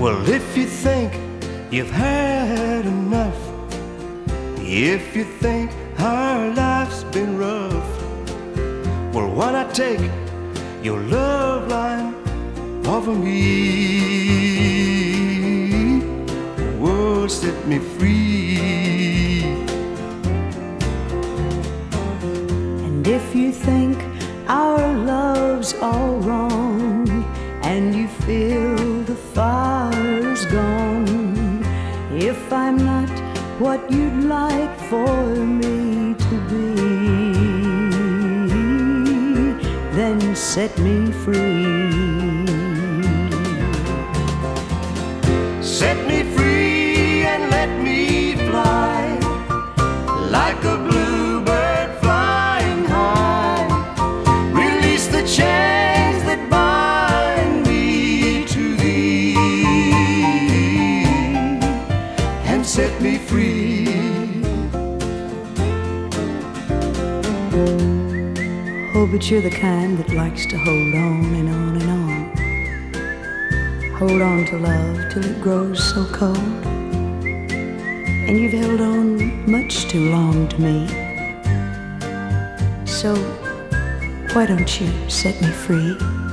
Well, if you think you've had enough, if you think our life's been rough, well, why not take your love line off of me? Oh, set me free. And if you think our love's all wrong, and you feel the fire's gone, if I'm not what you'd like for me to be, then set me free. Set me free and let me fly like a bluebird flying high. Release the chains that bind me to thee and set me free. Oh, but you're the kind that likes to hold on and on and on. Hold on to love till it grows so cold. And you've held on much too long to me. So why don't you set me free?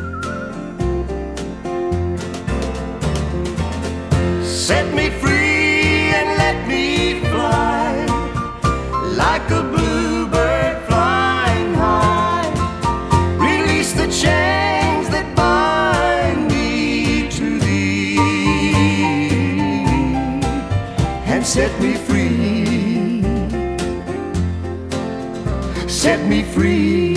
Set me free and let me fly like a bluebird flying high. Release the chains that bind me to thee and set me free. Set me free.